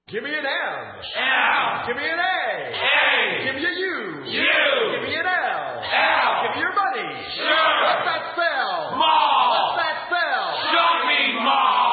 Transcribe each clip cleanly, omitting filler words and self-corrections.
Give me an M. L. Give me an A. A. Give me a U. U. Give me an L. L. Give me your money. Sure. What's that spell? Mall. What's that spell? Shopping mall.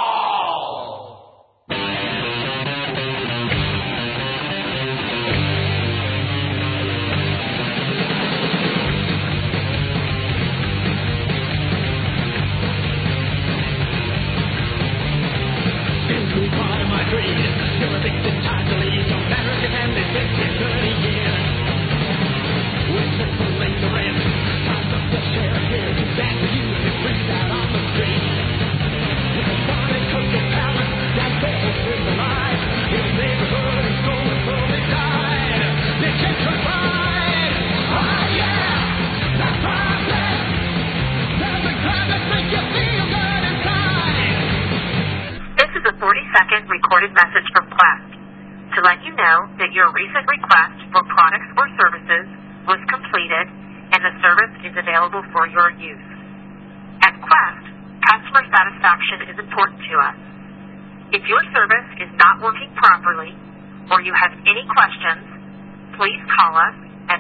Recorded message from Quest to let you know that your recent request for products or services was completed and the service is available for your use. At Quest, customer satisfaction is important to us. If your service is not working properly or you have any questions, please call us at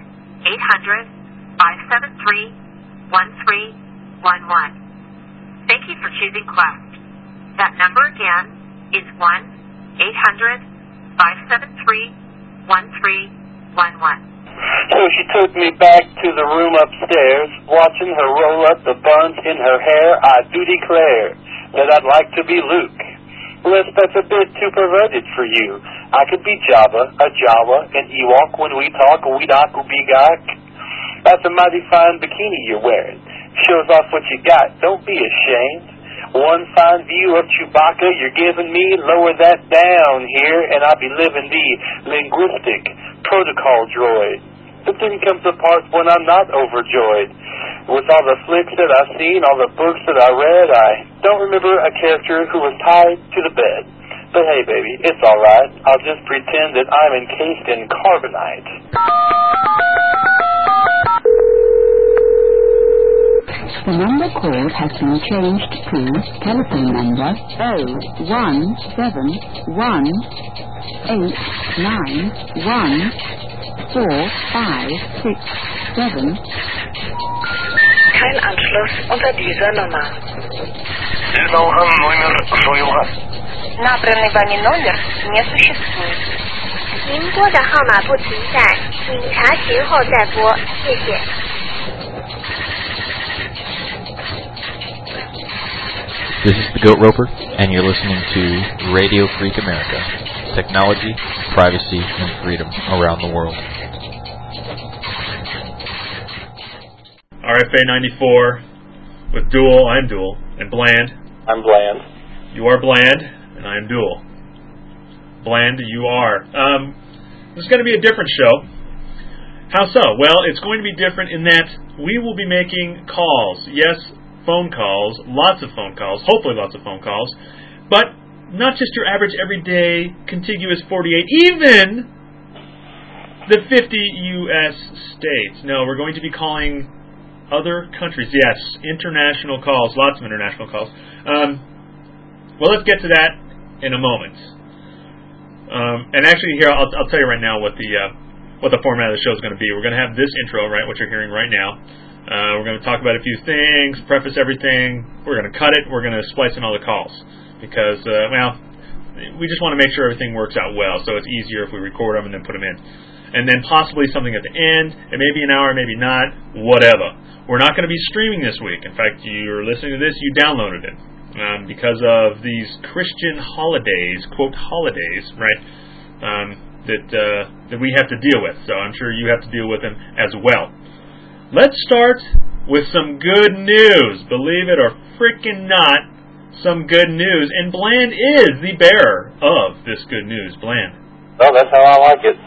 1-800-573-1311. Thank you for choosing Quest. That number again is 1-800-573-1311. So she took me back to the room upstairs, watching her roll up the buns in her hair. I do declare that I'd like to be Luke. Unless that's a bit too perverted for you. I could be Java, a Jawa, an Ewok when we talk, a weedok, a begok. That's a mighty fine bikini you're wearing. Shows off what you got. Don't be ashamed. One fine view of Chewbacca you're giving me, lower that down here, and I'll be living the linguistic protocol droid. But then comes the part when I'm not overjoyed. With all the flicks that I've seen, all the books that I read, I don't remember a character who was tied to the bed. But hey, baby, it's all right. I'll just pretend that I'm encased in carbonite. The number called has been changed to telephone number 01719145667. Kein Anschluss unter dieser Nummer. Набранный вами номер не существует. 您拨的号码不存在，请查询后再拨，谢谢。 This is the Goat Roper, and you're listening to Radio Freak America. Technology, privacy, and freedom around the world. RFA 94 with Dual, I'm Dual, and Bland. I'm Bland. You are Bland, and I am Dual. Bland, you are. This is going to be a different show. How so? Well, it's going to be different in that we will be making calls. Yes, phone calls, lots of phone calls, hopefully lots of phone calls, but not just your average everyday contiguous 48, even the 50 U.S. states. No, we're going to be calling other countries. Yes, international calls, lots of international calls. Well, let's get to that in a moment. And actually, here I'll tell you right now what the format of the show is going to be. We're going to have this intro, right, what you're hearing right now. We're going to talk about a few things, preface everything. We're going to cut it. We're going to splice in all the calls because, we just want to make sure everything works out well. So it's easier if we record them and then put them in, and then possibly something at the end. It may be an hour, maybe not. Whatever. We're not going to be streaming this week. In fact, you're listening to this. You downloaded it because of these Christian holidays, quote holidays, right? That we have to deal with. So I'm sure you have to deal with them as well. Let's start with some good news. Believe it or frickin' not, some good news. And Bland is the bearer of this good news. Bland. Well, that's how I like it.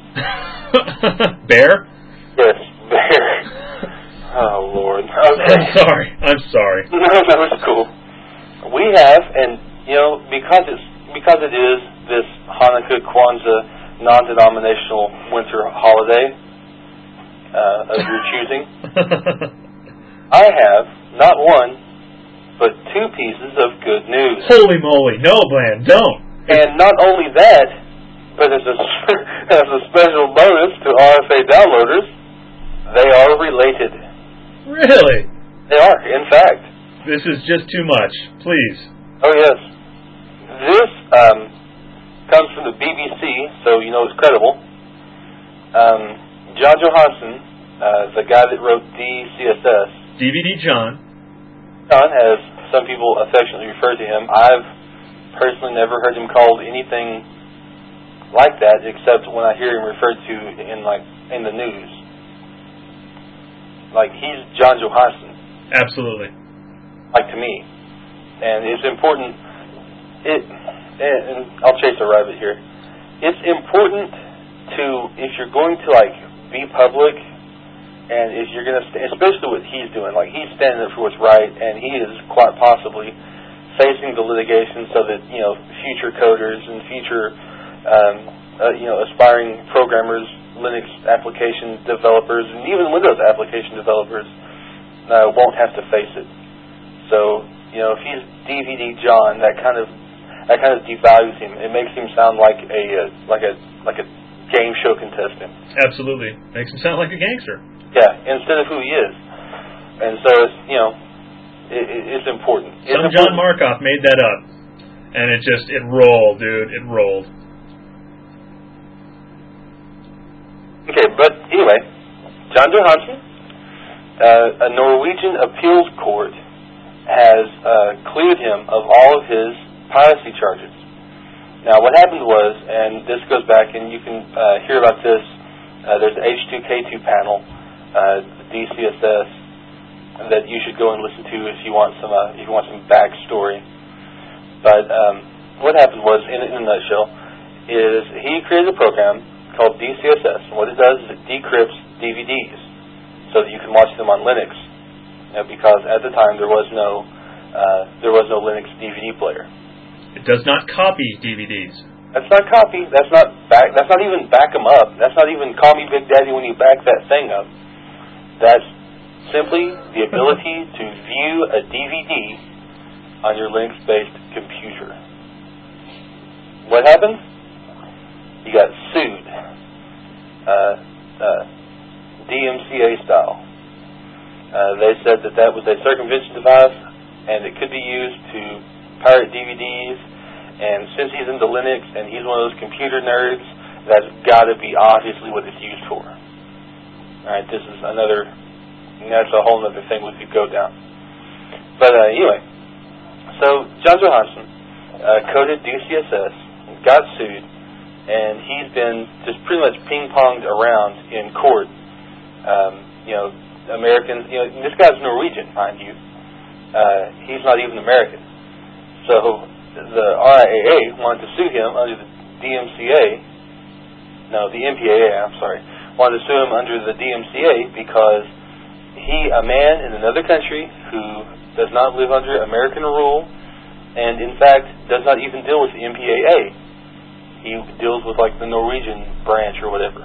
Bear? Yes, bear. Oh, Lord. Okay. I'm sorry. No, it's cool. We have, and, because it is this Hanukkah, Kwanzaa, non-denominational winter holiday, of your choosing, I have not one, but two pieces of good news. Holy moly. No, Bland, don't. And not only that, but as a special bonus to RFA downloaders, they are related. Really? They are, in fact. This is just too much. Please. Oh, yes. This comes from the BBC, so you know it's credible. John Johansson, the guy that wrote DCSS. DVD John. John, as some people affectionately refer to him. I've personally never heard him called anything like that, except when I hear him referred to in the news. Like, he's John Johansson. Absolutely. Like, to me. And it's important, and I'll chase a rabbit here. It's important to, if you're going to, like, be public, and if you're going to, especially what he's doing, like, he's standing up for what's right, and he is quite possibly facing the litigation so that, you know, future coders and future, aspiring programmers, Linux application developers, and even Windows application developers won't have to face it. So, you know, if he's DVD John, that kind of devalues him. It makes him sound like a game show contestant. Absolutely, makes him sound like a gangster. Yeah, instead of who he is. And so it's, you know, it's important. Some John Markoff made that up, and it rolled, dude. It rolled. Okay, but anyway, John Johansson, a Norwegian appeals court has cleared him of all of his piracy charges. Now, what happened was, and this goes back, and you can hear about this. There's the H2K2 panel, DCSS, that you should go and listen to if you want some backstory. But what happened was, in a nutshell, is he created a program called DCSS, and what it does is it decrypts DVDs so that you can watch them on Linux. Because at the time there was no Linux DVD player. It does not copy DVDs. That's not copy. That's not even back them up. That's not even call me Big Daddy when you back that thing up. That's simply the ability to view a DVD on your Linux-based computer. What happened? He got sued, DMCA style. They said that was a circumvention device, and it could be used to pirate DVDs. And since he's into Linux and he's one of those computer nerds, that's got to be obviously what it's used for. All right, that's a whole other thing we could go down. But anyway, so John Johansson coded DCSS, got sued, and he's been just pretty much ping-ponged around in court. Americans, this guy's Norwegian, mind you. He's not even American. So the RIAA wanted to sue him under the MPAA, wanted to sue him under the DMCA because a man in another country who does not live under American rule, and in fact does not even deal with the MPAA. He deals with like the Norwegian branch or whatever.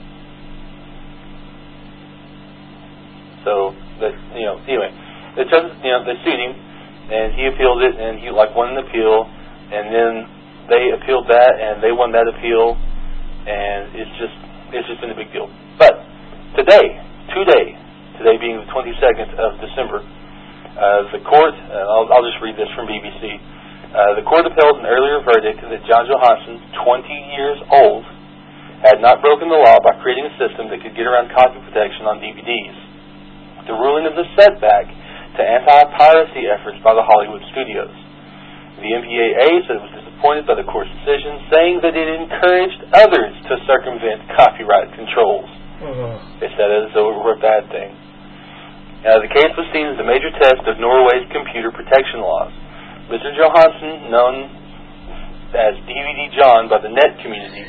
So, anyway, they sued him, and he appealed it, and he won an appeal, and then they appealed that, and they won that appeal, and it's just been a big deal. But today being the 22nd of December, the court, I'll just read this from BBC. The court upheld an earlier verdict that John Johansson, 20 years old, had not broken the law by creating a system that could get around copy protection on DVDs. The ruling is a setback to anti-piracy efforts by the Hollywood studios. The MPAA said it was disappointed by the court's decision, saying that it encouraged others to circumvent copyright controls. They said it as though it were a bad thing. The case was seen as a major test of Norway's computer protection laws. Mr. Johansson, known as DVD John by the net community,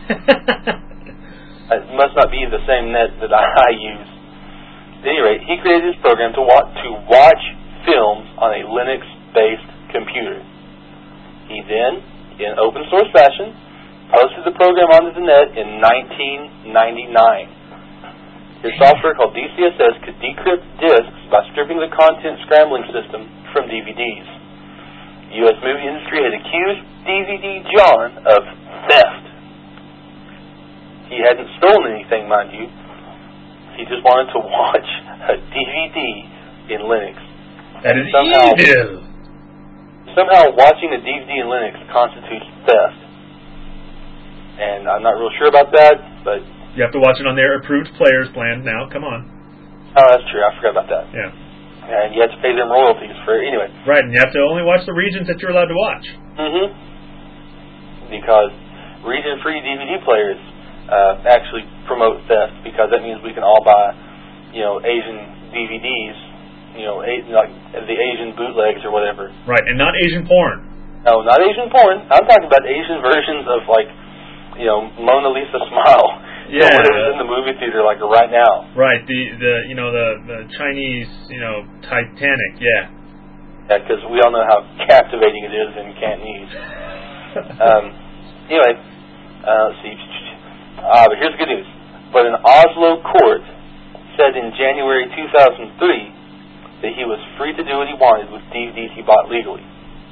it must not be the same net that I use. At any rate, he created his program to watch films on a Linux-based computer. He then, in open source fashion, posted the program onto the net in 1999. His software called DCSS could decrypt disks by stripping the content scrambling system from DVDs. The U.S. movie industry had accused DVD John of theft. He hadn't stolen anything, mind you. He just wanted to watch a DVD in Linux. That is evil. Somehow watching a DVD in Linux constitutes theft. And I'm not real sure about that, but... You have to watch it on their approved players plan now. Come on. Oh, that's true. I forgot about that. Yeah. And you have to pay them royalties for it. Anyway. Right, and you have to only watch the regions that you're allowed to watch. Mm-hmm. Because region-free DVD players actually promote theft, because that means we can all buy, Asian DVDs, like the Asian bootlegs or whatever. Right, and not Asian porn. No, not Asian porn. I'm talking about Asian versions of, like, Mona Lisa Smile. Yeah. Whatever's in the movie theater, like, right now. Right, the Chinese, Titanic, yeah. Yeah, because we all know how captivating it is in Cantonese. Anyway, let's see. But here's the good news. But an Oslo court said in January 2003 that he was free to do what he wanted with DVDs he bought legally.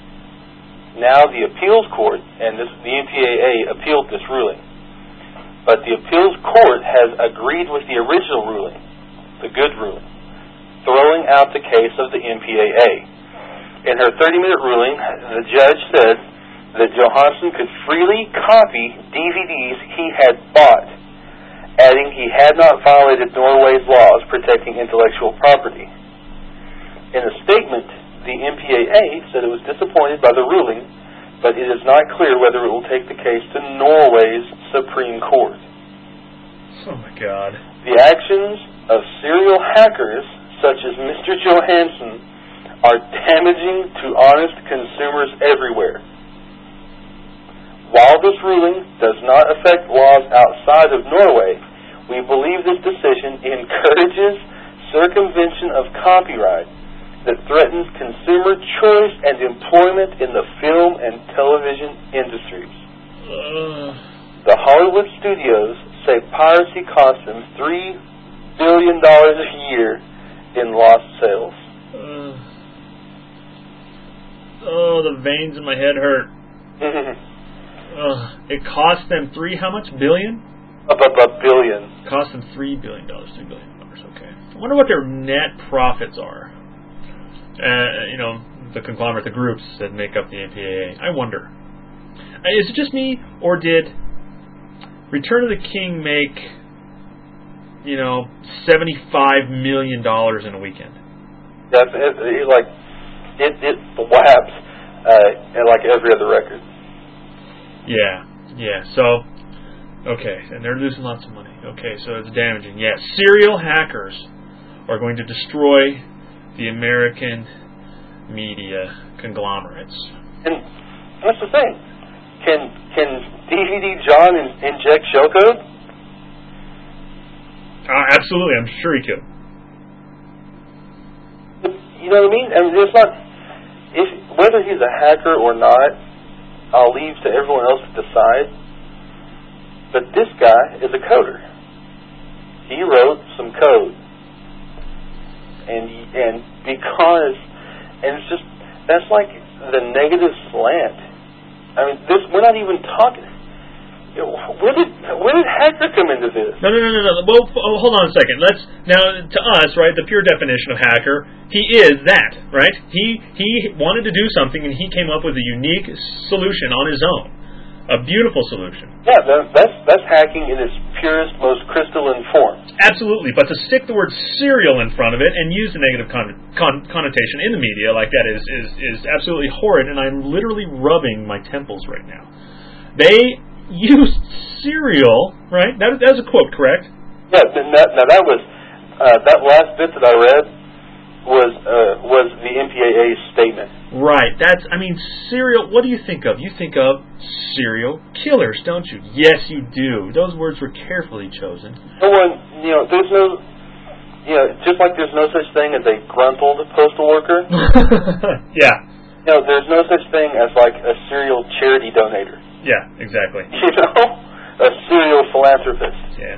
Now the appeals court, and the MPAA appealed this ruling, but the appeals court has agreed with the original ruling, the good ruling, throwing out the case of the MPAA. In her 30-minute ruling, the judge said that Johansson could freely copy DVDs he had bought, adding he had not violated Norway's laws protecting intellectual property. In a statement, the MPAA said it was disappointed by the ruling, but it is not clear whether it will take the case to Norway's Supreme Court. Oh my God. The actions of serial hackers such as Mr. Johansson are damaging to honest consumers everywhere. While this ruling does not affect laws outside of Norway, we believe this decision encourages circumvention of copyright that threatens consumer choice and employment in the film and television industries. The Hollywood studios say piracy costs them $3 billion a year in lost sales. The veins in my head hurt. It cost them how much billion? $1 billion. Cost them $3 billion. $3 billion. Okay. I wonder what their net profits are. The conglomerate, the groups that make up the MPAA. I wonder. Is it just me, or did Return of the King make, $75 million in a weekend? That's it whaps like every other record. Yeah. So, okay, and they're losing lots of money. Okay, so it's damaging. Yes, serial hackers are going to destroy the American media conglomerates. And that's the thing. Can DVD John inject shellcode? Absolutely, I'm sure he could. You know what I mean? I mean, it's not. Whether he's a hacker or not, I'll leave to everyone else to decide. But this guy is a coder. He wrote some code. And because, and it's just, that's like the negative slant. I mean, we're not even talking. Where did hacker come into this? No. Well, hold on a second. Now, to us, right, the pure definition of hacker, he is that, right? He wanted to do something, and he came up with a unique solution on his own, a beautiful solution. Yeah, that's hacking in its purest, most crystalline form. Absolutely, but to stick the word serial in front of it and use the negative connotation in the media like that is absolutely horrid, and I'm literally rubbing my temples right now. They used serial, right? That was a quote, correct? Yeah. Now that was that last bit that I read was the MPAA's statement. Right. Serial. What do you think of? You think of serial killers, don't you? Yes, you do. Those words were carefully chosen. No one, there's no, just like there's no such thing as a gruntled postal worker. Yeah. There's no such thing as like a serial charity donator. Yeah, exactly. A serial philanthropist. Yeah.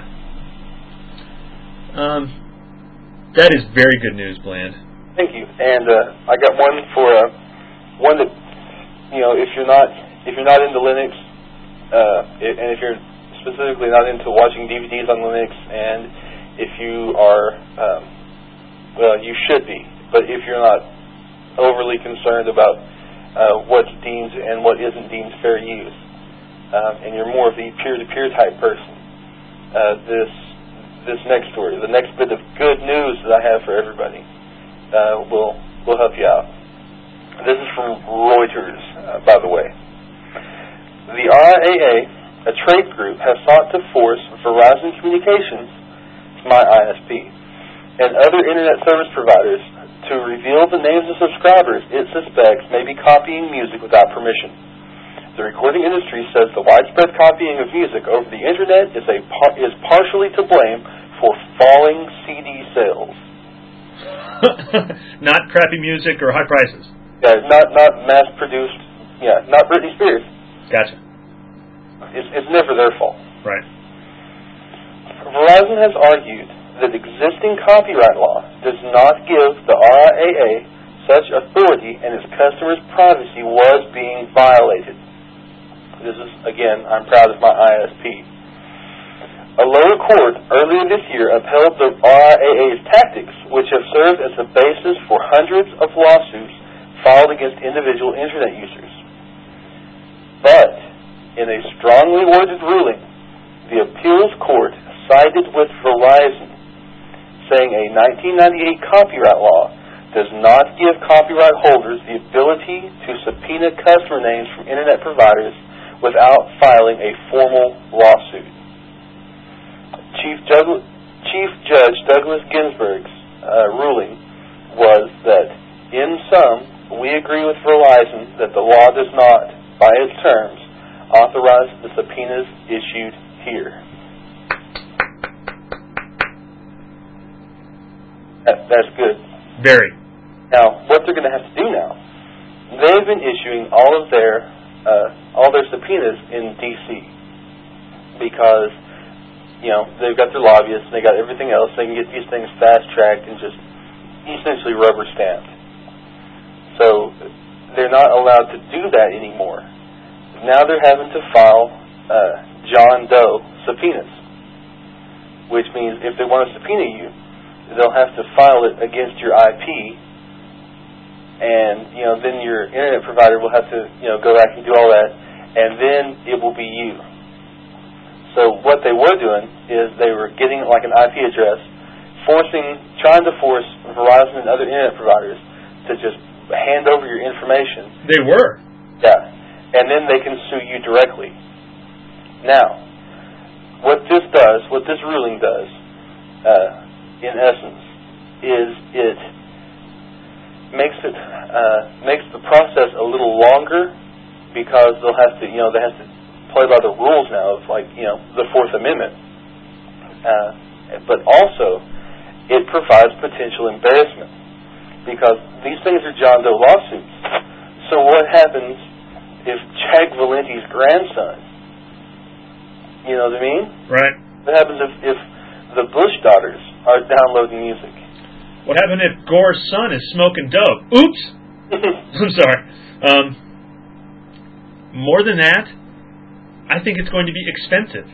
That is very good news, Bland. Thank you. And I got one for one that if you're not into Linux, and if you're specifically not into watching DVDs on Linux, and if you are, you should be, but if you're not overly concerned about what's deemed and what isn't deemed fair use, and you're more of the peer-to-peer type person, this next story, the next bit of good news that I have for everybody, will help you out. This is from Reuters, by the way. The RIAA, a trade group, has sought to force Verizon Communications, my ISP, and other Internet service providers to reveal the names of subscribers it suspects may be copying music without permission. The recording industry says the widespread copying of music over the Internet is partially to blame for falling CD sales. Not crappy music or high prices. Yeah, not mass-produced. Yeah, not Britney Spears. Gotcha. It's never their fault. Right. Verizon has argued that existing copyright law does not give the RIAA such authority, and its customers' privacy was being violated. This is, again, I'm proud of my ISP. A lower court earlier this year upheld the RIAA's tactics, which have served as the basis for hundreds of lawsuits filed against individual Internet users. But, in a strongly worded ruling, the appeals court sided with Verizon, saying a 1998 copyright law does not give copyright holders the ability to subpoena customer names from Internet providers without filing a formal lawsuit. Chief Judge Douglas Ginsburg's ruling was that, in sum, we agree with Verizon that the law does not, by its terms, authorize the subpoenas issued here. That's good. Very. Now, what they're going to have to do now, they've been issuing all their subpoenas in D.C. because, they've got their lobbyists and they got everything else. They can get these things fast-tracked and just essentially rubber-stamped. So they're not allowed to do that anymore. Now they're having to file John Doe subpoenas, which means if they want to subpoena you, they'll have to file it against your IP, and then your Internet provider will have to go back and do all that, and then it will be you. So what they were doing is they were getting like an IP address, trying to force Verizon and other Internet providers to just hand over your information. They were. Yeah. And then they can sue you directly. Now, what this ruling does, in essence, is it makes the process a little longer because they have to play by the rules now of the Fourth Amendment. But also, it provides potential embarrassment because these things are John Doe lawsuits. So what happens if Jack Valenti's grandson, you know what I mean? Right. What happens if the Bush daughters are downloading music? What happened if Gore's son is smoking dope? Oops! I'm sorry. More than that, I think it's going to be expensive.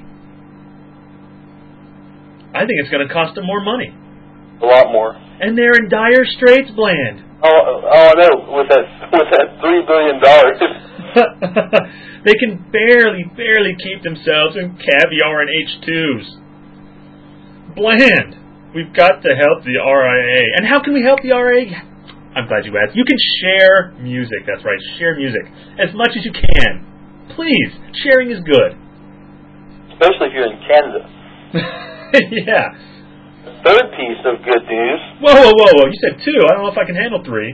I think it's going to cost them more money. A lot more. And they're in dire straits, Bland. Oh, I know. With that $3 billion. They can barely keep themselves in caviar and H2s. Bland, we've got to help the RIAA. And how can we help the RIAA? I'm glad you asked. You can share music. That's right, share music. As much as you can. Please, sharing is good. Especially if you're in Canada. Yeah. Third piece of good news. Whoa. You said 2. I don't know if I can handle 3.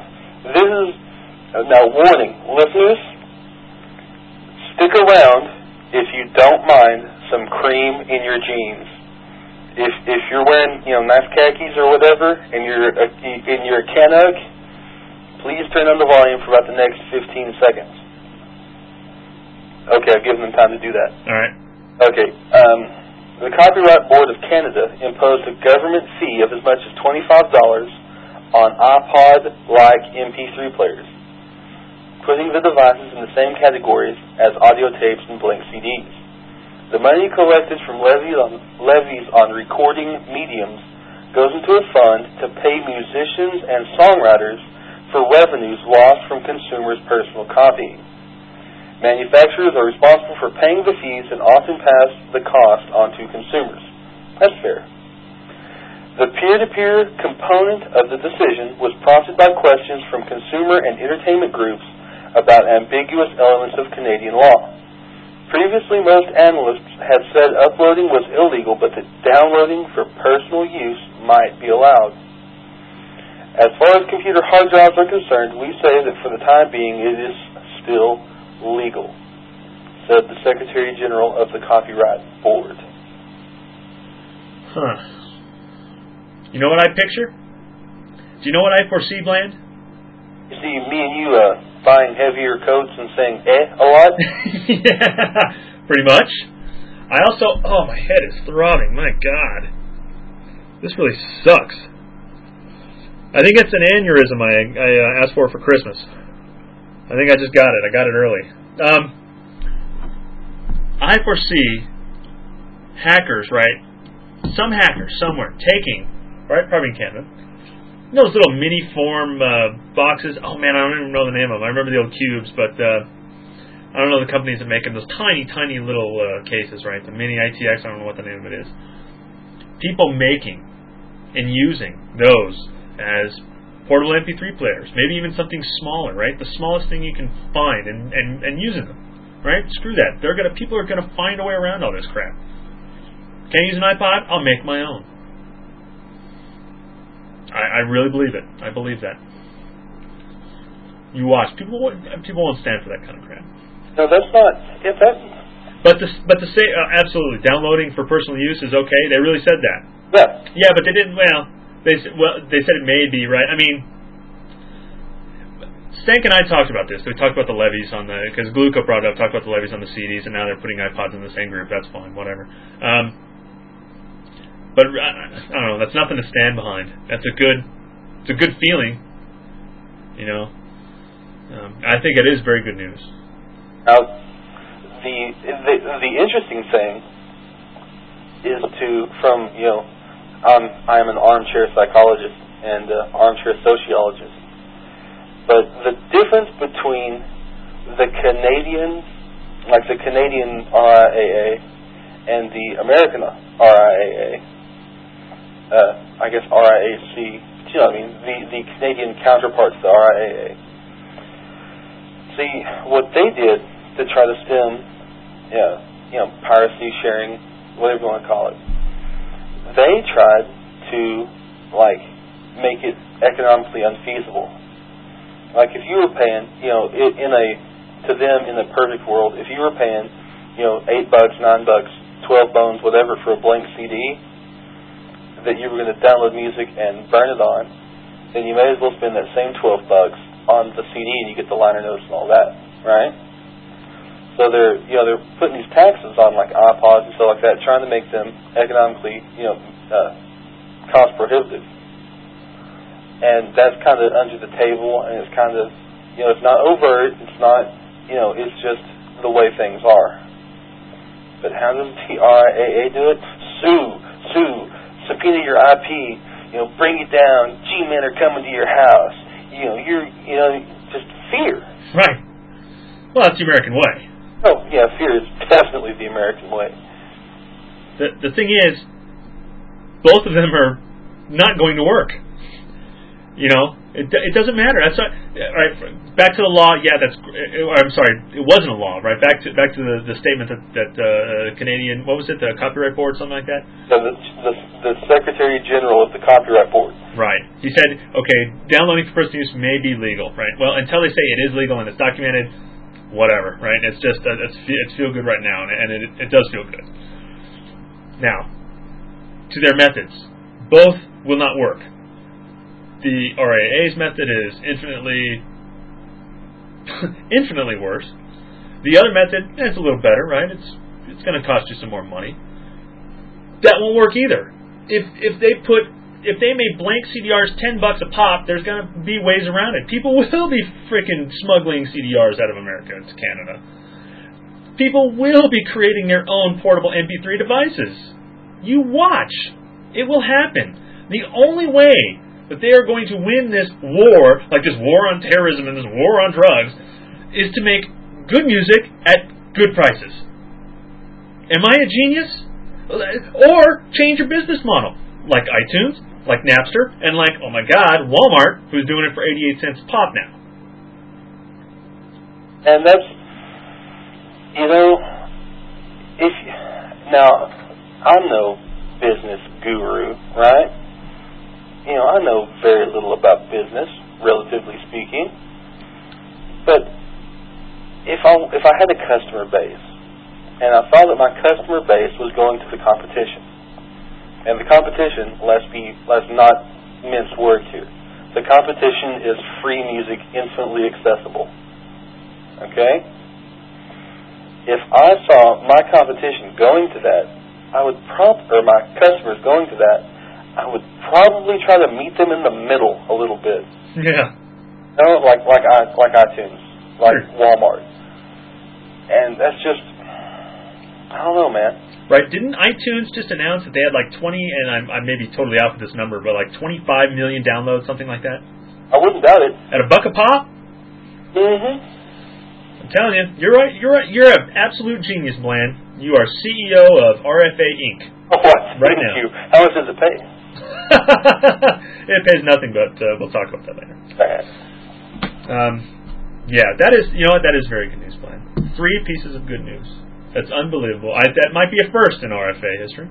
Now, warning. Listeners, stick around if you don't mind some cream in your jeans. If you're wearing, nice khakis or whatever, and you're a Canuck, please turn on the volume for about the next 15 seconds. Okay, I've given them time to do that. All right. Okay. The Copyright Board of Canada imposed a government fee of as much as $25 on iPod-like MP3 players. putting the devices in the same categories as audio tapes and blank CDs. The money collected from levies on recording mediums goes into a fund to pay musicians and songwriters for revenues lost from consumers' personal copying. Manufacturers are responsible for paying the fees and often pass the cost on to consumers. That's fair. The peer-to-peer component of the decision was prompted by questions from consumer and entertainment groups about ambiguous elements of Canadian law. Previously, most analysts had said uploading was illegal, but that downloading for personal use might be allowed. As far as computer hard drives are concerned, we say that for the time being it is still legal, said the Secretary General of the Copyright Board. You know what I picture? Do you know what I foresee, Bland? You see me and you buying heavier coats and saying a lot? Yeah, pretty much. I also, my head is throbbing. My God. This really sucks. I think it's an aneurysm I asked for Christmas. I think I just got it. I got it early. I foresee hackers, right? Some hackers somewhere taking, right, probably in Canada, those little mini form boxes. Oh man, I don't even know the name of them. I remember the old cubes, but I don't know the companies that make them. Those tiny, tiny little cases, right? The mini ITX. I don't know what the name of it is. People making and using those as portable MP3 players, maybe even something smaller, right? The smallest thing you can find, and using them, right? Screw that. People are gonna find a way around all this crap. Can't use an iPod? I'll make my own. I really believe it. I believe that. You watch. People won't stand for that kind of crap. No, that's not. Yeah, that. But to say absolutely downloading for personal use is okay. They really said that. Yeah. Yeah, but they didn't. They said it may be right. I mean, Stank and I talked about this. We talked about the levies on because Gluco brought it up. Talked about the levies on the CDs, and now they're putting iPods in the same group. That's fine. Whatever. But I don't know. That's nothing to stand behind. It's a good feeling. You know. I think it is very good news. Now, the interesting thing is I'm an armchair psychologist and armchair sociologist, but the difference between the Canadian RIAA and the American RIAA, I guess RIAC, you know what I mean, the Canadian counterpart to the RIAA. See, what they did to try to stem, piracy, sharing, whatever you want to call it, they tried to, make it economically unfeasible. Like, if you were paying, to them, in the perfect world, if you were paying, $8, $9, 12 bones, whatever, for a blank CD that you were going to download music and burn it on, then you may as well spend that same $12 on the CD and you get the liner notes and all that, right? So they're putting these taxes on like iPods and stuff like that, trying to make them economically, cost prohibitive. And that's kind of under the table, and it's kind of, it's not overt, it's not, it's just the way things are. But how does the RIAA do it? Sue, subpoena your IP, bring it down, G-men are coming to your house. Just fear. Right. Well, that's the American way. Oh, yeah, fear is definitely the American way. The thing is, both of them are not going to work. It doesn't matter. That's not, right. Back to the law. Yeah, I'm sorry. It wasn't a law, right? Back to the statement that Canadian, what was it? The Copyright Board, something like that. The Secretary General of the Copyright Board. Right. He said, okay, downloading for personal use may be legal, right? Well, until they say it is legal and it's documented, whatever, right? It's just it's feel good right now, and it does feel good. Now, to their methods, both will not work. The RIAA's method is infinitely worse. The other method, it's a little better, right? It's going to cost you some more money. That won't work either. If they put if they made blank CDRs $10 a pop, there's going to be ways around it. People will be freaking smuggling CDRs out of America to Canada. People will be creating their own portable MP3 devices. You watch. It will happen. The only way that they are going to win this war, like this war on terrorism and this war on drugs, is to make good music at good prices. Am I a genius? Or change your business model, like iTunes, like Napster, and like, oh my God, Walmart, who's doing it for 88 cents a pop now. And that's, now, I'm no business guru, right? I know very little about business, relatively speaking. But if I had a customer base, and I saw that my customer base was going to the competition, and the competition, let's not mince words here. The competition is free music, instantly accessible. Okay? If I saw my competition going to that, or my customers going to that, I would probably try to meet them in the middle a little bit. Yeah. Like iTunes, like Walmart, and that's just, I don't know, man. Right? Didn't iTunes just announce that they had like 20, and I may be totally off with this number, but like 25 million downloads, something like that? I wouldn't doubt it. At $1 a pop? Mm-hmm. I'm telling you, you're right. You're an absolute genius, Bland. You are CEO of RFA Inc. What? Right Thank now. you. How much does it pay? It pays nothing, but we'll talk about that later. Yeah, that is, that is very good news, Bland. 3 pieces of good news. That's unbelievable. That might be a first in RFA history.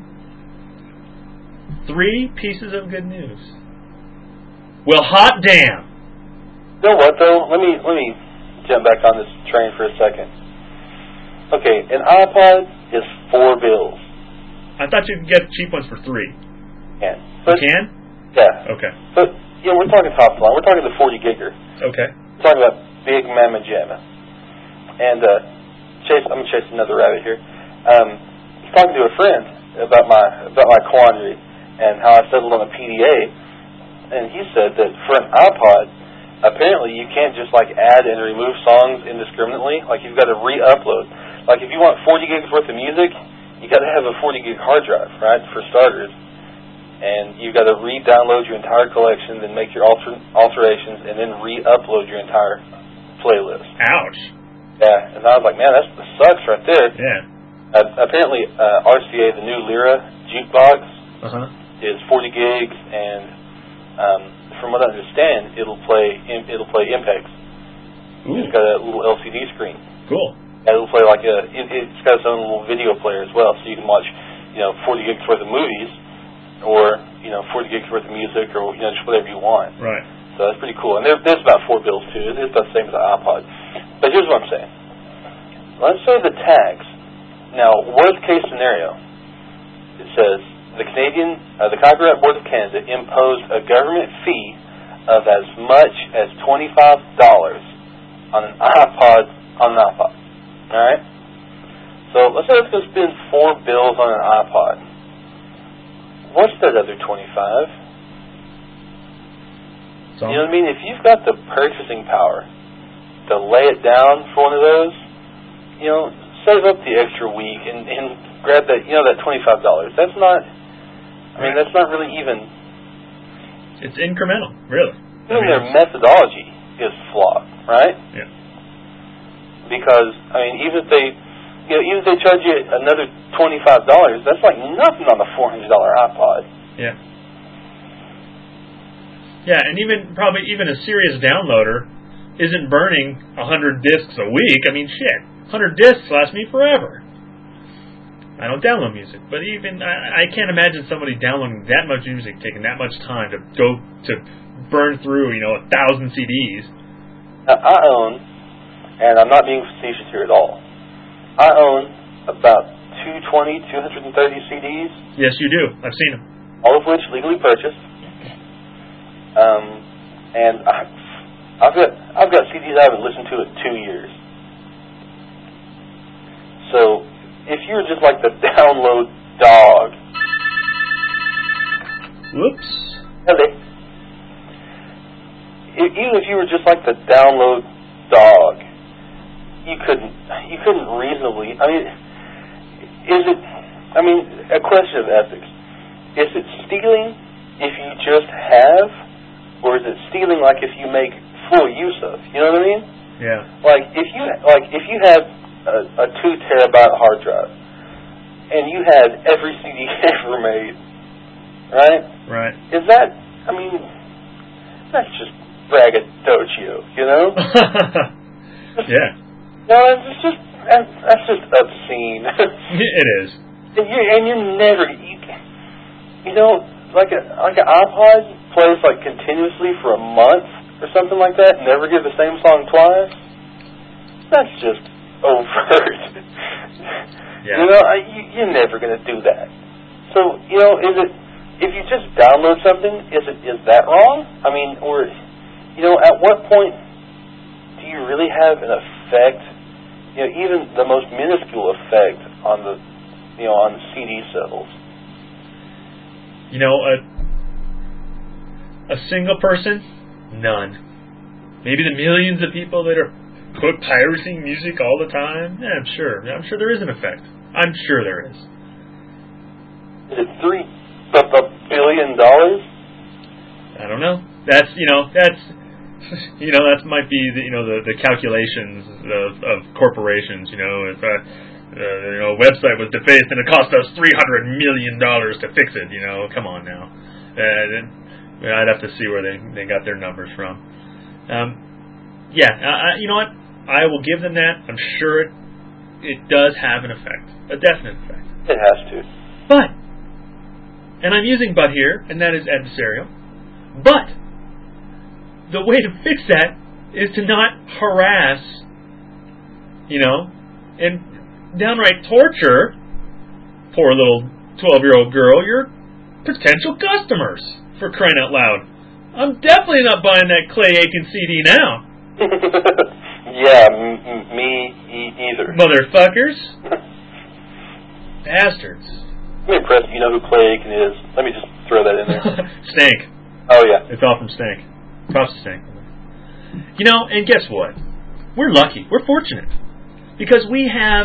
3 pieces of good news. Well, hot damn. You know what, though? Let me jump back on this train for a second. Okay, an iPod is $4. I thought you could get cheap ones for $3. Can. You can? Yeah. Okay. But, we're talking top line. We're talking the 40 gigger. Okay. We're talking about big mamma jamma. And, I'm going to chase another rabbit here. I was talking to a friend about my quandary and how I settled on a PDA, and he said that for an iPod, apparently you can't just add and remove songs indiscriminately. Like, you've got to re-upload. Like, if you want 40 gigs worth of music, you got to have a 40 gig hard drive, right, for starters. And you've got to re-download your entire collection, then make your alterations, and then re-upload your entire playlist. Ouch. Yeah, and I was like, man, that sucks right there. Yeah. Apparently, RCA, the new Lyra jukebox, is 40 gigs, and from what I understand, it'll play MPEGs. Ooh. It's got a little LCD screen. Cool. And it'll play it's got its own little video player as well, so you can watch, 40 gigs worth of movies, or 40 gigs worth of music, or just whatever you want. Right. So that's pretty cool. And there's about $4 too. It's about the same as the iPod. But here's what I'm saying. Let's say the tags. Now, worst case scenario, it says the Copyright Board of Canada imposed a government fee of as much as $25 on an iPod. All right. So let's say let's go spend $4 on an iPod. What's that other 25? You know what I mean? If you've got the purchasing power to lay it down for one of those, save up the extra week and grab that, that $25. That's not, that's not really even. It's incremental, really. Even their methodology is flawed, right? Yeah. Because, even if they charge you another $25, that's like nothing on the $400 iPod. Yeah. Yeah, and even a serious downloader isn't burning 100 discs a week. 100 discs last me forever. I don't download music, but even I can't imagine somebody downloading that much music, taking that much time to burn through 1,000 CDs. Now, I own, and I'm not being facetious here at all, I own about 230 CDs. Yes, you do. I've seen them. All of which legally purchased. And I've got CDs I haven't listened to in 2 years. So if you're just like the download dog. Whoops. Even if you were just like the download dog, you couldn't reasonably. I mean, is it? I mean, a question of ethics. Is it stealing if you just have, or is it stealing like if you make full use of? You know what I mean? Yeah. Like if you had a 2 terabyte hard drive, and you had every CD ever made, right? Right. Is that? I mean, that's just braggadocio, you know? Yeah. No, that's just obscene. It is. And you're never, you know, like an iPod plays like continuously for a month or something like that, and never hear the same song twice. That's just overt. Yeah. You know, you're never going to do that. So, you know, if you just download something, is that wrong? I mean, or, you know, at what point do you really have an effect, you know, even the most minuscule effect on the, you know, on the CD sales? You know, a single person, none. Maybe the millions of people that are pirating music all the time. Yeah, I'm sure there is an effect. I'm sure there is. Is it $3 billion? I don't know. That might be the calculations of corporations. You know, if a website was defaced and it cost us $300 million to fix it. You know, come on now. I'd have to see where they got their numbers from. You know what? I will give them that. I'm sure it does have an effect, a definite effect. It has to. But, and I'm using but here, and that is adversarial. But the way to fix that is to not harass, and downright torture poor little 12-year-old girl, your potential customers, for crying out loud. I'm definitely not buying that Clay Aiken CD now. Yeah, me either. Motherfuckers. Bastards. I'm impressed you know who Clay Aiken is. Let me just throw that in there. Stank. Oh, yeah. It's all from Stank. Props to Stank. And guess what? We're lucky. We're fortunate. Because we have,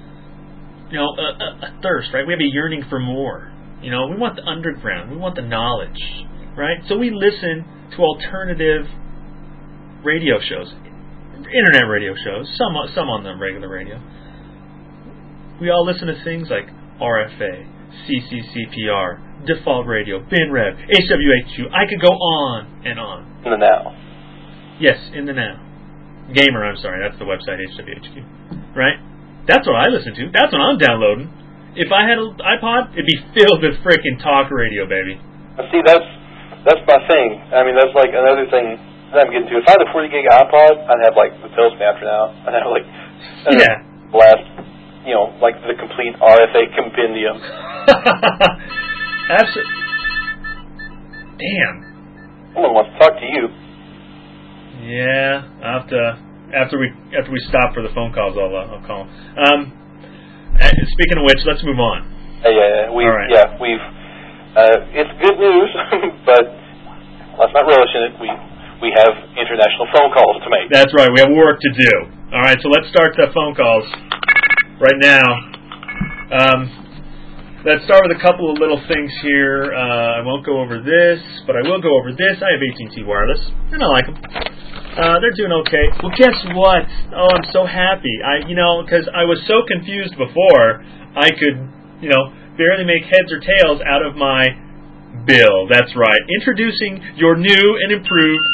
a thirst, right? We have a yearning for more. We want the underground. We want the knowledge, right? So we listen to alternative radio shows, internet radio shows, some on the regular radio. We all listen to things like RFA, CCCPR, Default Radio, BinRev, HWHQ. I could go on and on. In the now. Yes, in the now. Gamer, I'm sorry, that's the website, HWHQ. Right? That's what I listen to. That's what I'm downloading. If I had an iPod, it'd be filled with frickin' talk radio, baby. See, that's my thing. I mean, that's like another thing that I'm getting to. If I had a 40 gig iPod, I'd have like the Toastmaster now. I'd have blast, like the complete RFA compendium. Absolutely. Damn. Someone wants to talk to you. Yeah, I'll have to after we stop for the phone calls. I'll call. Speaking of which, let's move on. We've it's good news, but let's not relish in it. We have international phone calls to make. That's right. We have work to do. All right, so let's start the phone calls right now. Let's start with a couple of little things here. I won't go over this, but I will go over this. I have AT&T Wireless, and I like them. They're doing okay. Well, guess what? Oh, I'm so happy. Because I was so confused before, I could, barely make heads or tails out of my bill. That's right. Introducing your new and improved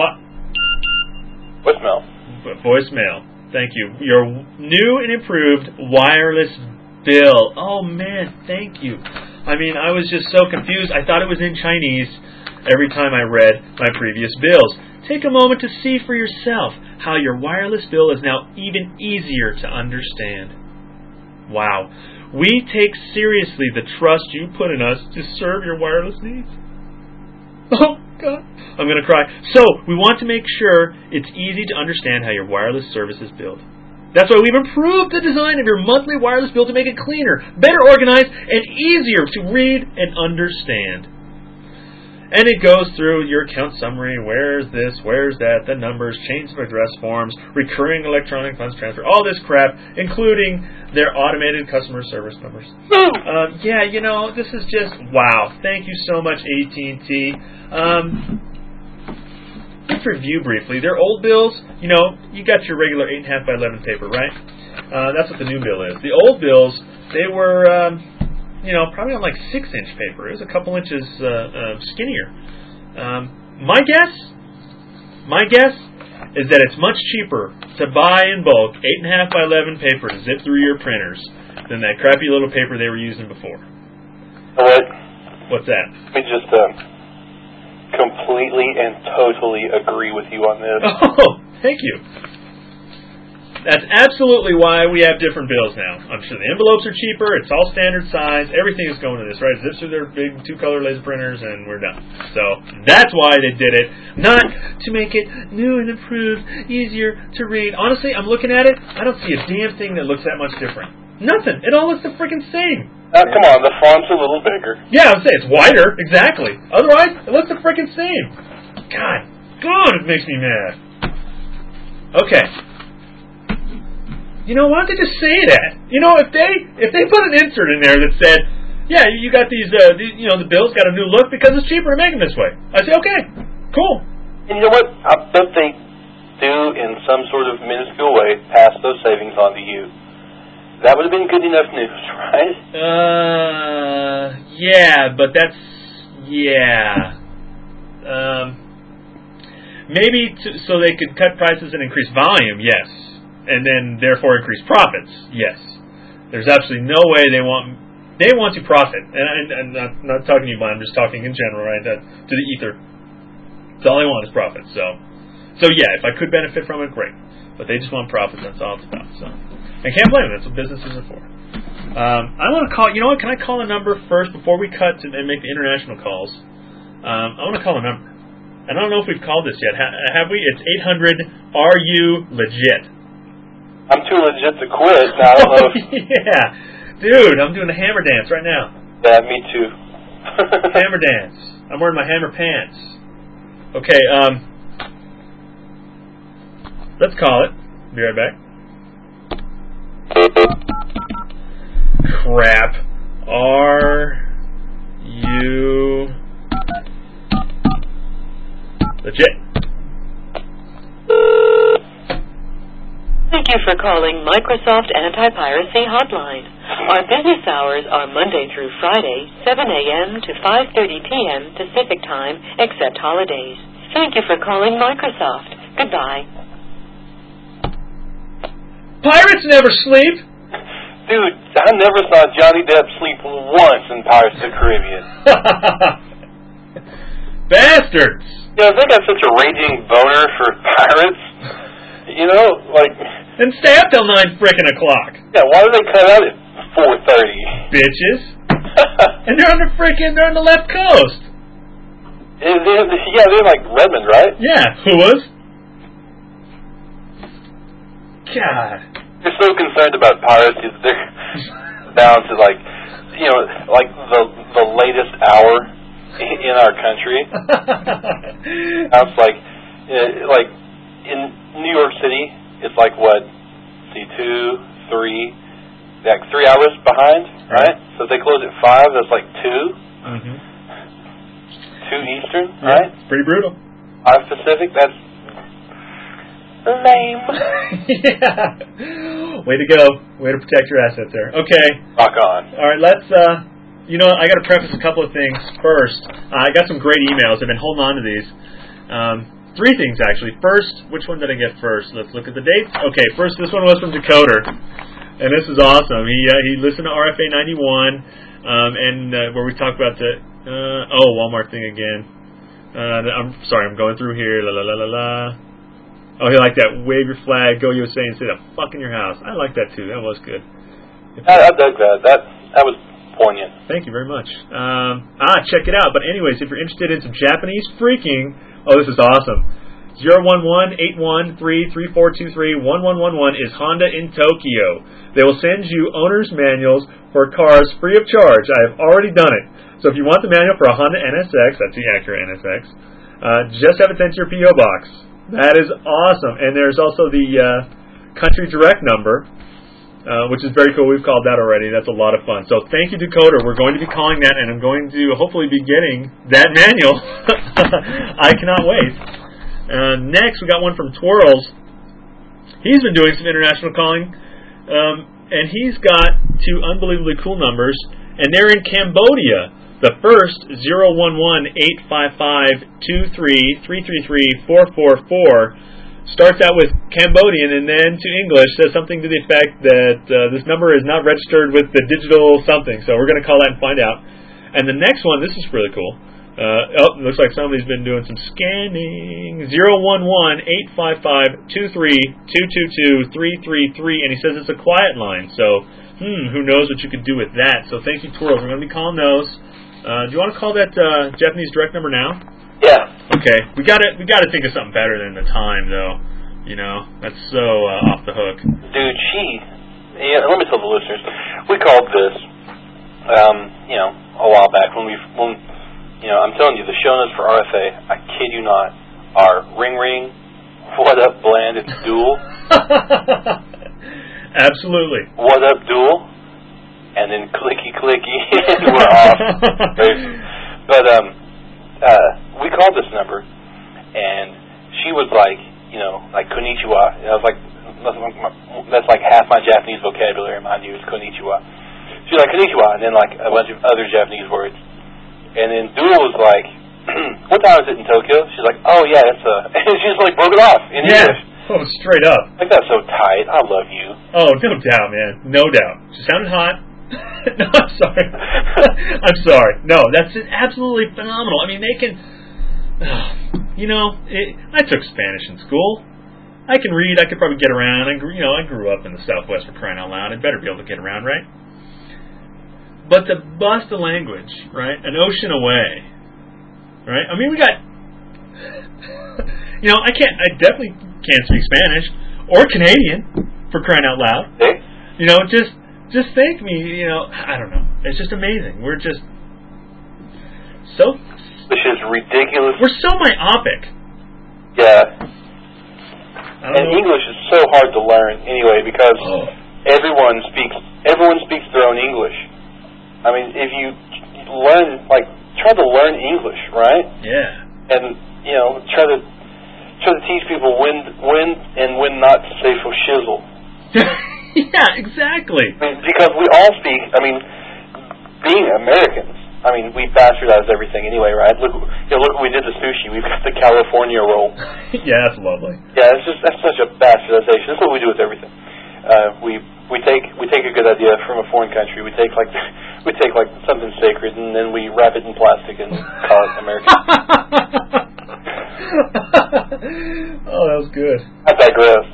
voicemail. Thank you. Your new and improved wireless bill. Oh, man, thank you. I mean, I was just so confused. I thought it was in Chinese every time I read my previous bills. Take a moment to see for yourself how your wireless bill is now even easier to understand. Wow. We take seriously the trust you put in us to serve your wireless needs. Oh, God. I'm going to cry. So, we want to make sure it's easy to understand how your wireless service is built. That's why we've improved the design of your monthly wireless bill to make it cleaner, better organized, and easier to read and understand. And it goes through your account summary, where's this, where's that, the numbers, change of address forms, recurring electronic funds transfer, all this crap, including their automated customer service numbers. Yeah, this is just, wow. Thank you so much, AT&T. Let's review briefly. Their old bills, you got your regular 8.5 by 11 paper, right? That's what the new bill is. The old bills, they were... probably on like 6-inch paper. It was a couple inches skinnier. My guess is that it's much cheaper to buy in bulk 8.5 by 11 paper to zip through your printers than that crappy little paper they were using before. What? What's that? Let me just completely and totally agree with you on this. Oh, thank you. That's absolutely why we have different bills now. I'm sure the envelopes are cheaper. It's all standard size. Everything is going to this, right? Zips through their big 2-color laser printers, and we're done. So that's why they did it. Not to make it new and improved, easier to read. Honestly, I'm looking at it. I don't see a damn thing that looks that much different. Nothing. It all looks the freaking same. Come on, the font's a little bigger. Yeah, I would say it's wider. Exactly. Otherwise, it looks the freaking same. God, it makes me mad. Okay. Why don't they just say that? If they put an insert in there that said, yeah, you got these the bill's got a new look because it's cheaper to make them this way. I say, okay, cool. And you know what? I bet they do, in some sort of minuscule way, pass those savings on to you. That would have been good enough news, right? Yeah, but that's, maybe so they could cut prices and increase volume, yes. And then, therefore, increase profits. Yes, there's absolutely no way they want to profit. And I'm not talking to you, but I'm just talking in general, right? To the ether. That's all they want is profit. So yeah, if I could benefit from it, great. But they just want profits. That's all it's about. So I can't blame them. That's what businesses are for. I want to call. You know what? Can I call a number first before we cut and make the international calls? I want to call a number. I don't know if we've called this yet. Have we? It's 800. Are you legit? I'm too legit to quit. Now, I don't know if... Yeah. Dude, I'm doing the hammer dance right now. Yeah, me too. Hammer dance. I'm wearing my hammer pants. Okay, let's call it. Be right back. Crap. Are you legit? Thank you for calling Microsoft Anti-Piracy Hotline. Our business hours are Monday through Friday, 7 a.m. to 5:30 p.m. Pacific Time, except holidays. Thank you for calling Microsoft. Goodbye. Pirates never sleep! Dude, I never saw Johnny Depp sleep once in Pirates of the Caribbean. Bastards! I think I'm such a raging boner for pirates. Then stay up till 9 frickin' o'clock. Yeah, why do they cut out at 4:30? Bitches. And they're on the left coast. They're like Redmond, right? Yeah, who was? God. They're so concerned about piracy that they're down to the latest hour in our country. It's like in New York City, it's like what? See, 2, 3, 3 hours behind, right? So if they close at 5, that's like 2. Mm-hmm. 2 Eastern, right? It's pretty brutal. 5 Pacific, that's lame. Yeah. Way to go. Way to protect your assets there. Okay. Rock on. All right, let's, I got to preface a couple of things. First, I got some great emails. I've been holding on to these. 3 things, actually. First, which one did I get first? Let's look at the dates. Okay, first, this one was from Decoder. And this is awesome. He listened to RFA 91, where we talked about the, Walmart thing again. I'm sorry, I'm going through here. La la la la la. Oh, he liked that. Wave your flag, go USA, and say the fuck in your house. I like that too. That was good. I dug that. That was poignant. Thank you very much. Check it out. But anyways, if you're interested in some Japanese freaking, this is awesome. 011-813-3423-1111 is Honda in Tokyo. They will send you owner's manuals for cars free of charge. I have already done it. So if you want the manual for a Honda NSX, that's the Acura NSX, just have it sent to your P.O. box. That is awesome. And there's also the Country Direct number, which is very cool. We've called that already. That's a lot of fun. So thank you, Decoder. We're going to be calling that, and I'm going to hopefully be getting that manual. I cannot wait. Next, we got one from Twirls. He's been doing some international calling, and he's got two unbelievably cool numbers, and they're in Cambodia. The first, 011-855-23-333-444, starts out with Cambodian and then to English, says something to the effect that this number is not registered with the digital something. So we're going to call that and find out. And the next one, this is really cool. It looks like somebody's been doing some scanning. 011-855-23-222-333, and he says it's a quiet line. So, who knows what you could do with that? So thank you, Twirls. We're going to be calling those. Do you want to call that Japanese direct number now? Yeah. Okay. We got to think of something better than the time, though. You know, that's so off the hook. Dude, let me tell the listeners, we called this, a while back when I'm telling you, the show notes for RFA, I kid you not, are ring ring, what up Bland, it's Duel. Absolutely. What up Duel, and then clicky clicky, and we're off. But we called this number, and she was like, like konnichiwa. And I was like, that's like half my Japanese vocabulary, mind you, is konnichiwa. She's like konnichiwa, and then like a bunch of other Japanese words. And then Duel was like, what time is it in Tokyo? She's like, oh yeah, it's and she just like broke it off in English. Oh, straight up. Like, that's so tight. I love you. Oh, no doubt, man. No doubt. She sounded hot. No, I'm sorry. I'm sorry. No, that's absolutely phenomenal. I mean, they can, I took Spanish in school. I can read. I could probably get around. I grew up in the Southwest, for crying out loud. I'd better be able to get around, right? But to bust a language, right, an ocean away, right? I mean, we got, I definitely can't speak Spanish or Canadian, for crying out loud. Hey? Just thank me, I don't know. It's just amazing. We're just so... This is ridiculous. We're so myopic. Yeah. And English is so hard to learn anyway because everyone speaks their own English. I mean, if you try to learn English, right? Yeah. And, try to teach people when and when not to say for shizzle. Yeah, exactly. I mean, because we all speak, being Americans, we bastardize everything anyway, right? Look what we did to sushi. We've got the California roll. Yeah, that's lovely. Yeah, that's such a bastardization. That's what we do with everything. We take a good idea from a foreign country. We take something sacred and then we wrap it in plastic and call it American. Oh, that was good. I digress.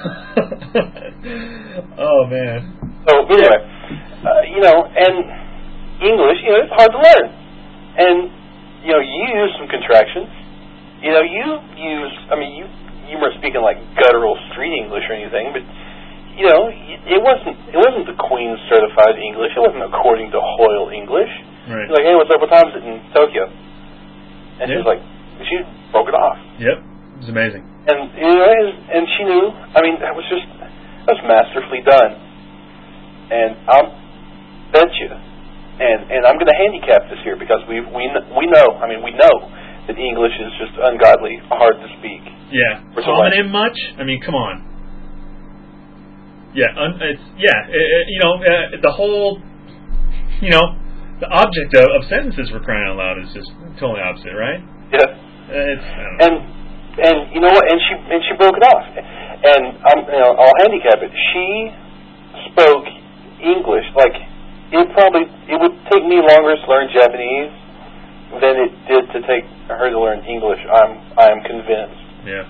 Oh man. So anyway, and English, it's hard to learn, and you use some contractions. You weren't speaking like guttural street English or anything, but. It wasn't the Queen's certified English. It wasn't according to Hoyle English. Right. She's like, hey, what's up? What time is it in Tokyo? And she was like, she broke it off. Yep, it was amazing. And and she knew. That was masterfully done. And I'll bet you, and I'm going to handicap this here because we know that English is just ungodly hard to speak. Yeah, homonym much? Come on. Yeah, the whole, the object of sentences for crying out loud is just totally opposite, right? Yeah. And you know what? And she broke it off. And I'll handicap it. She spoke English like it would take me longer to learn Japanese than it did to take her to learn English. I'm convinced.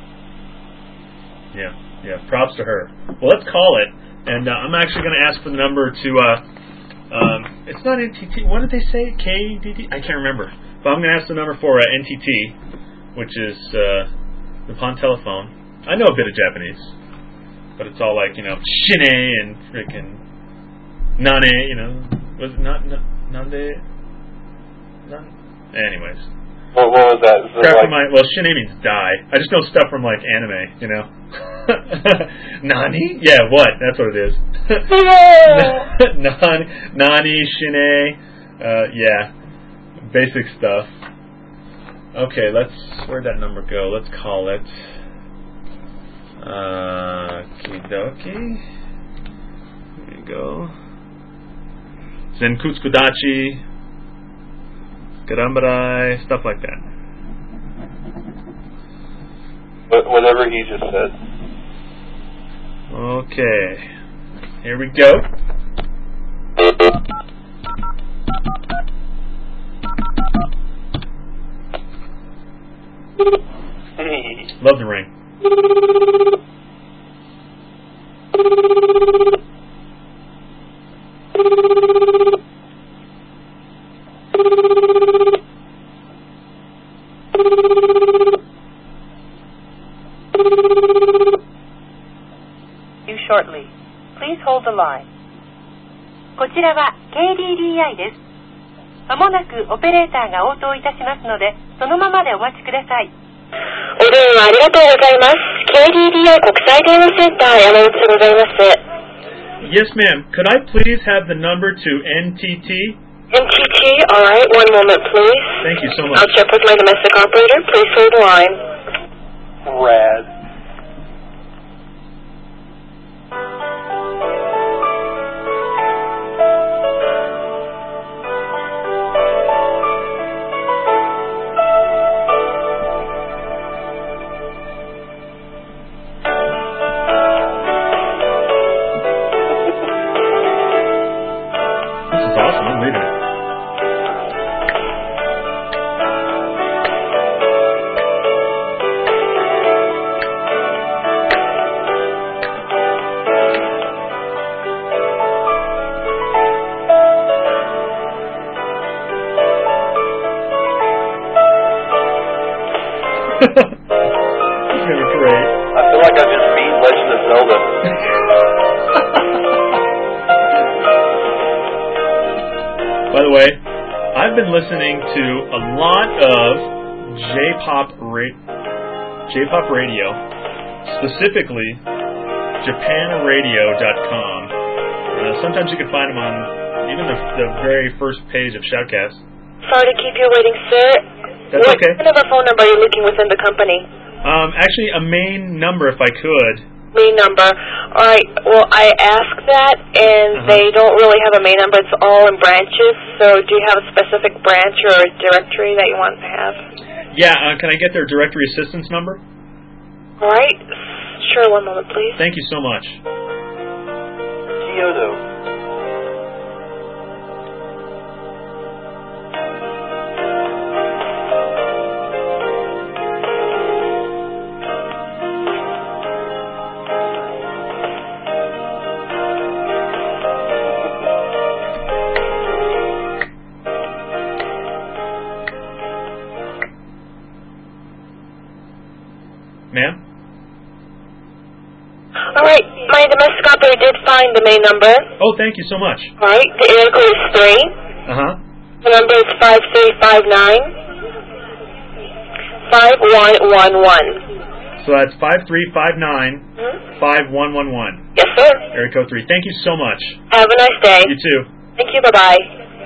Yeah, props to her. Well, let's call it, and I'm actually going to ask for the number to, it's not NTT, what did they say, KDD? I can't remember, but I'm going to ask the number for NTT, which is Nippon Telephone. I know a bit of Japanese, but it's all like, shine and freaking nane, was it not nande? Anyways. What was that? Shine means die. I just know stuff from like anime, Nani? Yeah, what? That's what it is. Nani, shine, yeah. Basic stuff. Okay, where'd that number go? Let's call it Kidoki. There you go. Zenkutsukudachi, Garambarai, stuff like that. Whatever he just said. Okay. Here we go. Love the ring. You shortly. Please hold the line. こちらは KDDI です。まもなくオペレーターが応答いたしますので、そのままでお待ちください。お電話ありがとうございます。KDDI 国際電話センター山本でございます。 Yes, ma'am. Could I please have the number to NTT? NTT, all right. One moment, please. Thank you so much. I'll check with my domestic operator. Please hold the line. Rad. This is gonna be great. I feel like I just beat Legend of Zelda. By the way, I've been listening to a lot of J-pop radio, specifically JapanRadio.com. Sometimes you can find them on even the very first page of Shoutcast. Sorry to keep you waiting, sir. That's what okay. kind of a phone number are you looking within the company? Actually, a main number if I could. Main number. All right. Well, I asked that, and they don't really have a main number. It's all in branches. So do you have a specific branch or a directory that you want to have? Yeah. Can I get their directory assistance number? All right. Sure. One moment, please. Thank you so much. Kyoto. Ma'am? All right. My domestic operator did find the main number. Oh, thank you so much. All right. The area code is 3. The number is 5359-5111. So that's 5359-5111. Yes, sir. Area code 3. Thank you so much. Have a nice day. You too. Thank you. Bye-bye.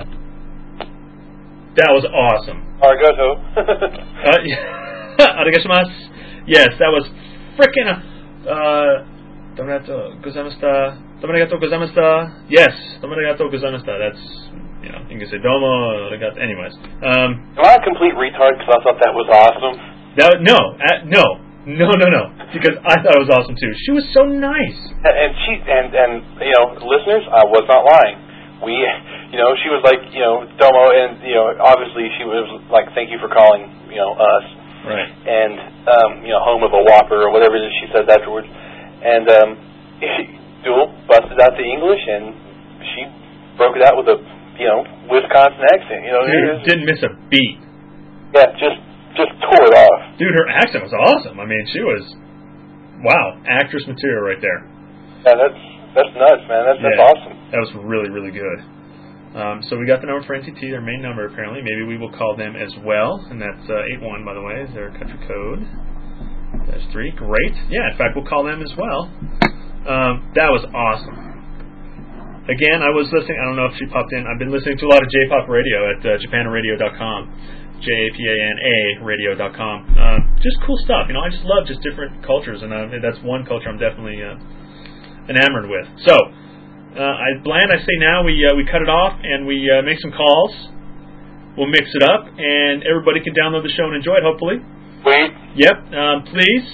That was awesome. Arigato. Arigashimasu. Yes, that was frickin' Domarigato gozaimashita. Domarigato gozaimashita. Yes, Domarigato gozaimashita. That's, you can say domo, arigato. Anyways. Am I a complete retard because I thought that was awesome? No. Because I thought it was awesome too. She was so nice. And listeners, I was not lying. She was like, domo, and, obviously she was like, thank you for calling, us. Right. And, home of a Whopper or whatever it is she said afterwards. And, Dual busted out the English and she broke it out with a, Wisconsin accent. Didn't miss a beat. Yeah, just just tore it off. Dude, her accent was awesome. I mean, she was, wow, actress material right there. Yeah, that's nuts, man. That's awesome. That was really, really good. So we got the number for NTT, their main number apparently. Maybe we will call them as well, and that's 81, by the way, is their country code. That's 3. Great. Yeah, in fact, we'll call them as well. That was awesome. Again, I was listening, I don't know if she popped in, I've been listening to a lot of J-pop radio at japanradio.com, Japana radio.com. Just cool stuff, I just love just different cultures, and that's one culture I'm definitely enamored with. So, Bland, I say now we cut it off and we make some calls. We'll mix it up, and everybody can download the show and enjoy it, hopefully. Wait. Yep. Please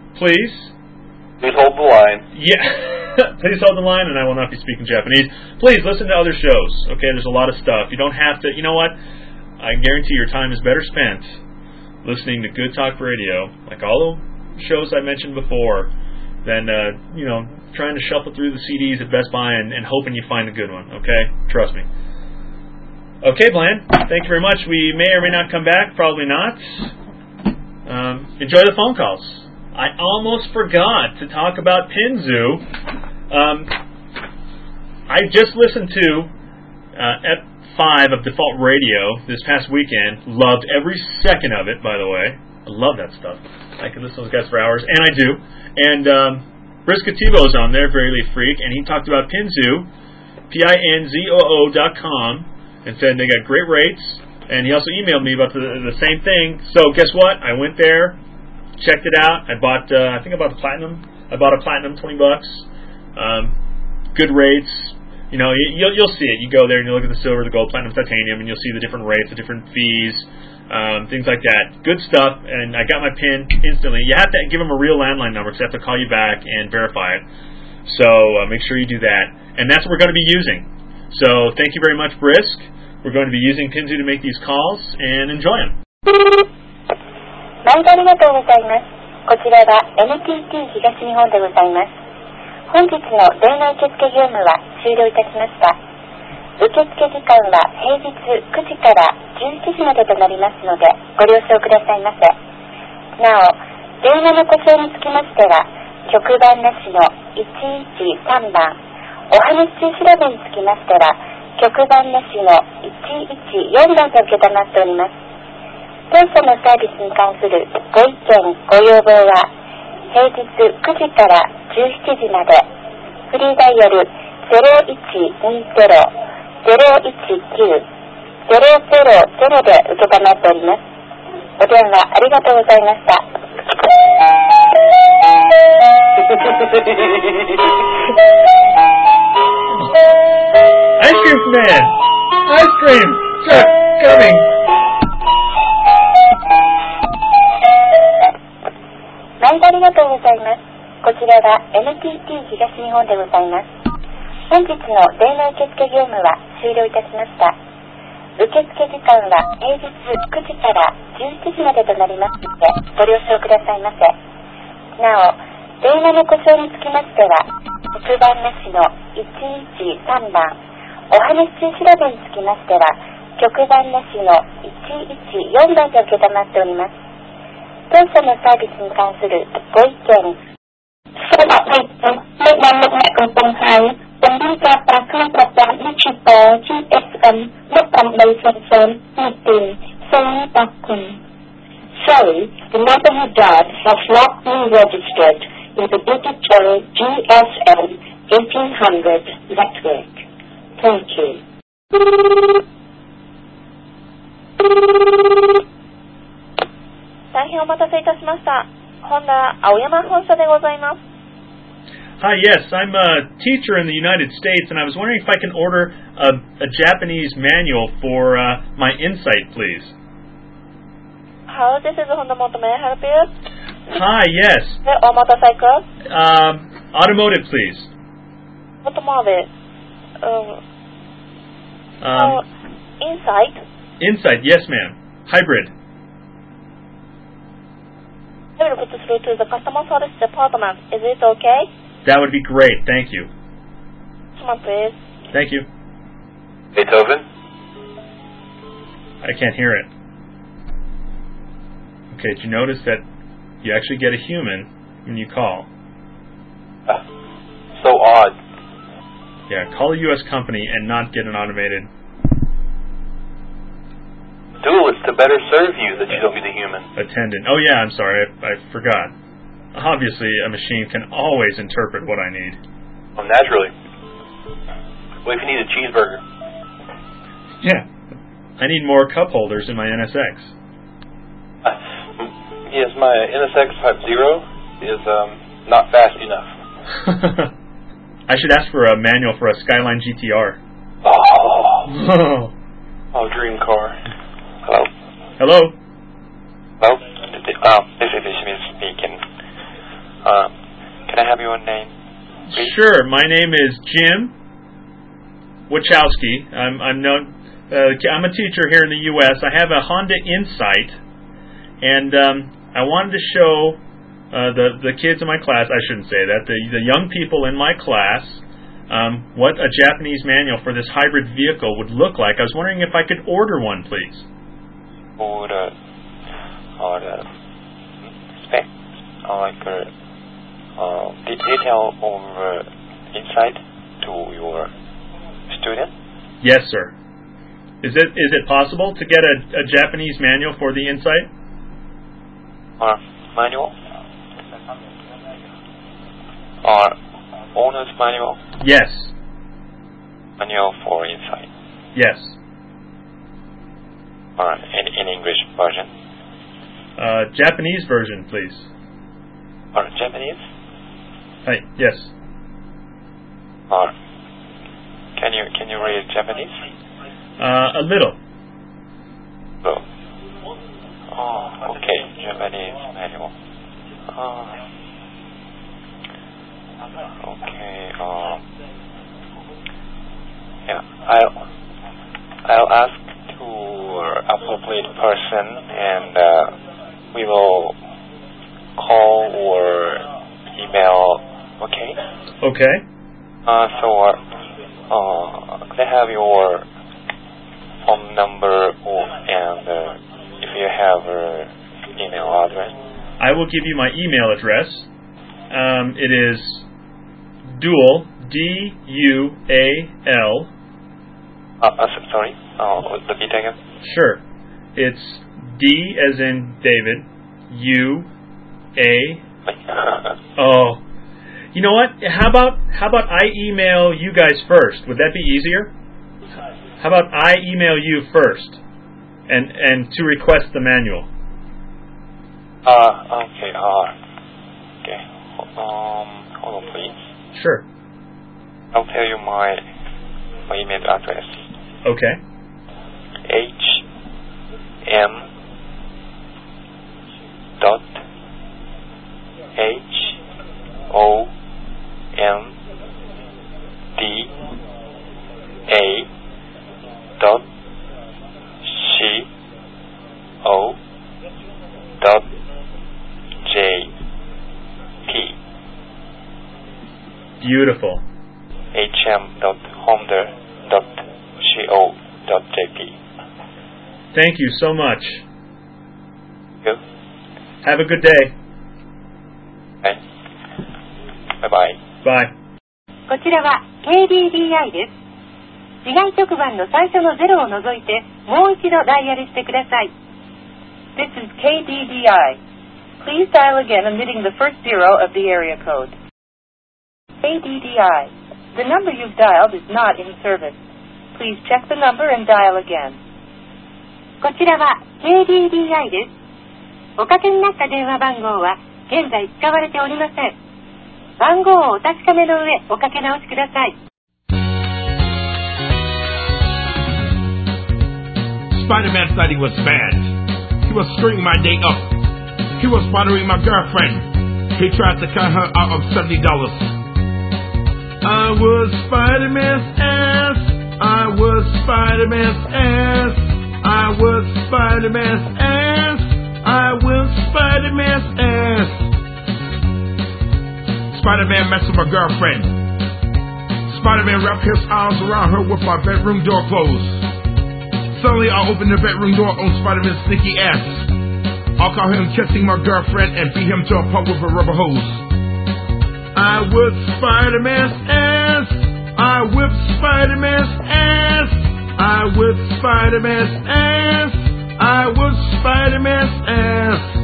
hold the line. Yeah. Please hold the line, and I will not be speaking Japanese. Please listen to other shows. Okay, there's a lot of stuff. You don't have to. You know what? I guarantee your time is better spent listening to Good Talk Radio, like all the shows I mentioned before, than trying to shuffle through the CDs at Best Buy and hoping you find a good one. Okay, trust me. Okay, Bland. Thank you very much. We may or may not come back. Probably not. Enjoy the phone calls. I almost forgot to talk about Pinzu. I just listened to Ep 5 of Default Radio this past weekend. Loved every second of it, by the way. I love that stuff. I could listen to those guys for hours, and I do. And Briscativo's on there, Very Late Freak, and he talked about Pinzu, PINZOO.com, and said they got great rates. And he also emailed me about the same thing. So guess what? I went there, checked it out. I bought, I bought the Platinum. I bought a Platinum, $20. Good rates. You'll see it. You go there and you look at the silver, the gold, platinum, titanium, and you'll see the different rates, the different fees, things like that. Good stuff. And I got my PIN instantly. You have to give them a real landline number because they have to call you back and verify it. So make sure you do that. And that's what we're going to be using. So thank you very much, Brisk. We're going to be using Pinzu to make these calls, and enjoy them. 毎度ありがとうございます。こちらは NTT 東日本でございます。本日の電話受付業務は終了いたしました。受付時間は平日9時から17時までとなりますので、ご了承くださいませ。なお、電話の故障につきましては、局番なしの113番、お話し調べにつきましては、局番なしの114番と受けたまっております。当社のサービスに関するご意見、ご要望は、平日9時から17時まで、フリーダイヤル 0120-019-000 で受けたまっております。お電話ありがとうございました。 Ice cream man! Ice cream! Truck coming! 毎度ありがとうございます。こちらは NTT 東日本でございます。本日の電話受付業務は終了いたしました。受付時間は平日9時から17時までとなりますので、ご了承くださいませ。なお、電話の故障につきましては、局番なしの113番、お話し調べにつきましては、局番なしの114番で受けたまっております。当社のサービスに関するご意見。សូមអរគុណលោកបានលោកអ្នកកំពុងហៅពង្រីកការប្រើប្រាស់ប្រព័ន្ធ Digital GSM 1800 meeting សូមអរគុណ Sorry, the number you dialed has not been registered in the Digital GSM 1800 network. Thank you. 大変お待たせいたしました。ホンダ青山本社でございます。 Hi, yes, I'm a teacher in the United States, and I was wondering if I can order a Japanese manual for my Insight, please. Hello, this is Honda Motor. May I help you? Hi, yes. Or motorcycle? Automotive, please. Automotive. Insight? Insight, yes, ma'am. Hybrid. I will put this through to the customer service department. Is it okay? That would be great. Thank you. Come on, please. Thank you. Beethoven? I can't hear it. Okay, did you notice that you actually get a human when you call? So odd. Yeah, call a U.S. company and not get an automated... Dual, it's to better serve you that you don't get a human. Attendant. Oh yeah, I'm sorry, I forgot. Obviously, a machine can always interpret what I need. Well, naturally. What if you need a cheeseburger? Yeah. I need more cup holders in my NSX. Yes, my NSX Type 0 is not fast enough. I should ask for a manual for a Skyline GTR. Oh, dream car. Hello? Hello? Hello? This is Ishmael speaking. Can I have your name, please? Sure. My name is Jim Wachowski. I'm a teacher here in the U.S. I have a Honda Insight, and I wanted to show the kids in my class, I shouldn't say that, the young people in my class, what a Japanese manual for this hybrid vehicle would look like. I was wondering if I could order one, please. Order spec, like detail of inside to your student? Yes, sir. Is it possible to get a Japanese manual for the Insight? Manual? Owner's manual? Yes. Manual for Insight? Yes. In English version? Japanese version, please. Japanese? Hi. Yes. Can you read Japanese? A little. Oh, okay. Japanese manual. Okay. Yeah. I'll ask to appropriate person, and we will call or email. Okay. Okay. Can I have your phone number and if you have an email address? I will give you my email address. It is Dual, D-U-A-L. Sorry? Repeat again? Sure. It's D as in David, U-A. Oh. You know what? How about I email you guys first? Would that be easier? How about I email you first and to request the manual? Okay. Okay. Hold on, please. Sure. I'll tell you my email address. Okay. Beautiful. hm.honda.co.jp. Thank you so much. You. Have a good day. Okay. Bye-bye. Bye. こちらは KDDI です。市外局番の最初の0を除いてもう一度ダイヤルしてください。This is KDDI. Please dial again omitting the first 0 of the area code. KDDI. The number you've dialed is not in service. Please check the number and dial again. こちらは KDDI です。おかけになった電話番号は現在使われておりません。番号をお確かめの上おかけ直しください。 Spider-Man thought he was bad. He was screwing my day up. He was bothering my girlfriend. He tried to cut her out of $70. I was Spider-Man's ass. I was Spider-Man's ass. I was Spider-Man's ass. I was Spider-Man's ass. Spider-Man messed with my girlfriend. Spider-Man wrapped his arms around her with my bedroom door closed. Suddenly I opened the bedroom door on Spider-Man's sneaky ass. I'll call him kissing my girlfriend and beat him to a pulp with a rubber hose. I whip Spider-Man's ass. I whip Spider-Man's ass. I whip Spider-Man's ass. I whip Spider-Man's ass.